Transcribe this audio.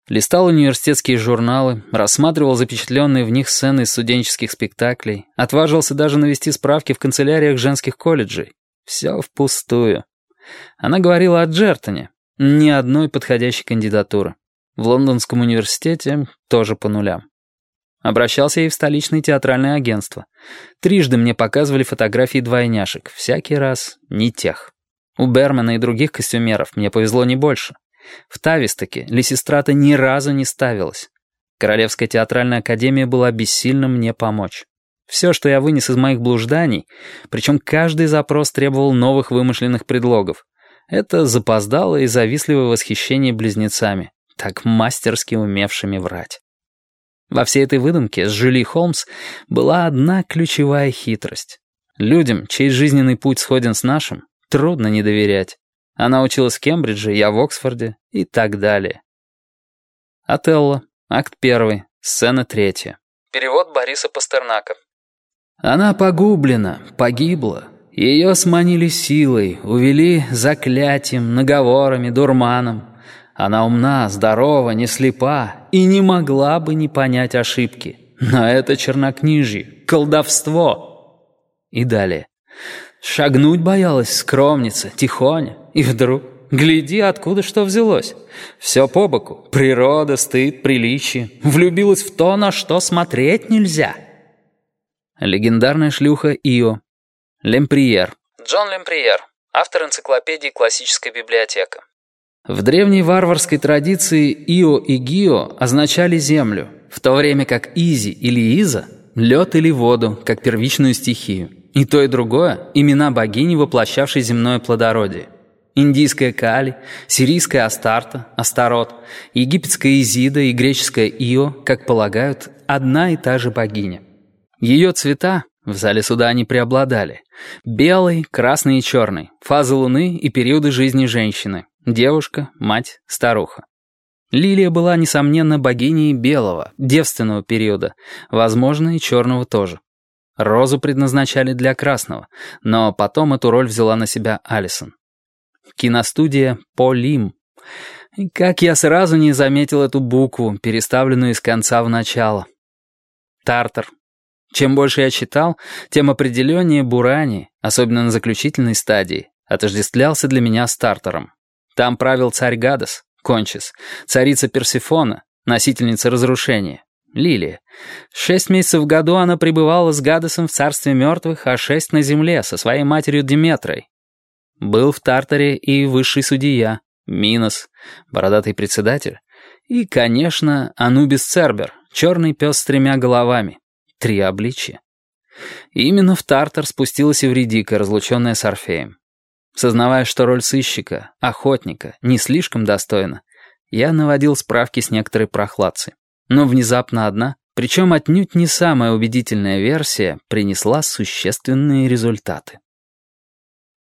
Листал университетские журналы, рассматривал запечатленные в них сцены из студенческих спектаклей, отважился даже навести справки в канцеляриях женских колледжей. Все впустую. Она говорила о Джертоне. Ни одной подходящей кандидатуры. В Лондонском университете тоже по нулям. Обращался и в столичное театральное агентство. Трижды мне показывали фотографии двойняшек, всякий раз не тех. У Бермана и других костюмеров мне повезло не больше. В Тавистоке Лисистрата ни разу не ставилась. Королевская театральная академия была бессильна мне помочь. Все, что я вынес из моих блужданий, причем каждый запрос требовал новых вымышленных предлогов, это запоздалое и завистливое восхищение близнецами, так мастерски умевшими врать. Во всей этой выдумке с Жюли Холмс была одна ключевая хитрость. Людям, чей жизненный путь сходен с нашим, трудно не доверять. Она училась в Кембридже, я в Оксфорде и так далее. Отелло, акт 1, сцена 3. Перевод Бориса Пастернака. Она погублена, погибла. Ее сманили силой, увели заклятием, наговорами, дурманом. Она умна, здорова, не слепа и не могла бы не понять ошибки. Но это чернокнижье, колдовство. И далее. Шагнуть боялась скромница, тихоня, и вдруг, гляди, откуда что взялось. Все по боку, природа, стыд, приличие. Влюбилась в то, на что смотреть нельзя. Легендарная шлюха Ио. Лемприер. Джон Лемприер, автор энциклопедии «Классическая библиотека». В древней варварской традиции Ио и Гио означали землю, в то время как Изи или Иза — лед или воду, как первичную стихию. И то, и другое — имена богини, воплощавшей земное плодородие. Индийская Кали, сирийская Астарта, Астарот, египетская Изида и греческая Ио, как полагают, одна и та же богиня. Ее цвета, в зале суда они преобладали, белый, красный и черный, фазы луны и периоды жизни женщины, девушка, мать, старуха. Лилия была, несомненно, богиней белого, девственного периода, возможно, и черного тоже. Розу предназначали для красного, но потом эту роль взяла на себя Алисон. Киностудия «Полим». Как я сразу не заметил эту букву, переставленную из конца в начало. Тартар. Чем больше я читал, тем определеннее Бурани, особенно на заключительной стадии, отождествлялся для меня с Тартаром. Там правил царь Гадес, Кончис, царица Персефона, носительница разрушения, Лилия. 6 месяцев в году она пребывала с Гадесом в царстве мертвых, а 6 на земле со своей матерью Деметрой. Был в Тартаре и высший судья, Минос, бородатый председатель, и, конечно, Анубис Цербер, черный пес с 3 головами, 3 обличья. И именно в Тартар спустилась Эвридика, разлученная с Орфеем. Сознавая, что роль сыщика, охотника, не слишком достойна, я наводил справки с некоторой прохладцей. Но внезапно одна, причем отнюдь не самая убедительная версия, принесла существенные результаты.